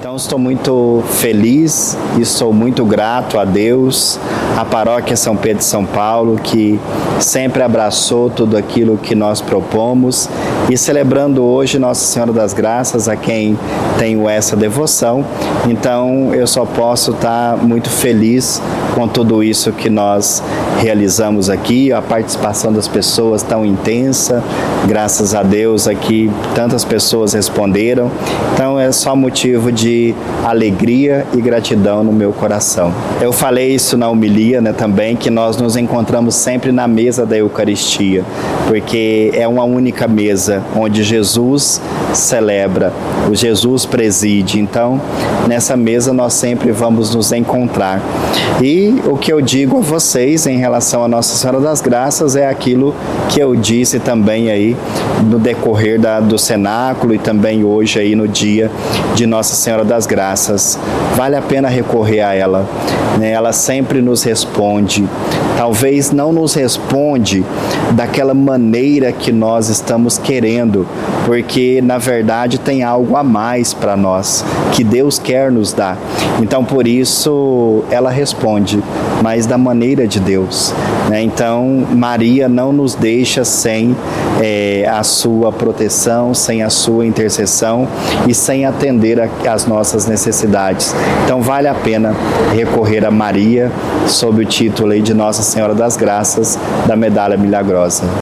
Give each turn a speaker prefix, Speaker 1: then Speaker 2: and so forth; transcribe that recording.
Speaker 1: Então estou muito feliz e sou muito grato a Deus, à Paróquia São Pedro de São Paulo, que sempre abraçou tudo aquilo que nós propomos, e celebrando hoje Nossa Senhora das Graças, a quem tenho essa devoção. Então eu só posso estar muito feliz com tudo isso que nós realizamos aqui, a participação das pessoas tão intensa, graças a Deus aqui tantas pessoas responderam, então é só motivo de alegria e gratidão no meu coração. Eu falei isso na homilia, também, que nós nos encontramos sempre na mesa da Eucaristia, porque é uma única mesa onde Jesus celebra, o Jesus preside, então nessa mesa nós sempre vamos nos encontrar. E o que eu digo a vocês em relação a Nossa Senhora das Graças é aquilo que eu disse também aí no decorrer do cenáculo e também hoje aí no dia de Nossa Senhora das Graças. Vale a pena recorrer a ela, ela sempre nos responde. Talvez não nos responde daquela maneira que nós estamos querendo, porque na verdade tem algo a mais para nós, que Deus quer nos dar. Então por isso ela responde, mas da maneira de Deus. Então Maria não nos deixa sem a sua proteção, sem a sua intercessão e sem atender às nossas necessidades. Então vale a pena recorrer a Maria sob o título aí de Nossa Senhora das Graças da Medalha Milagrosa.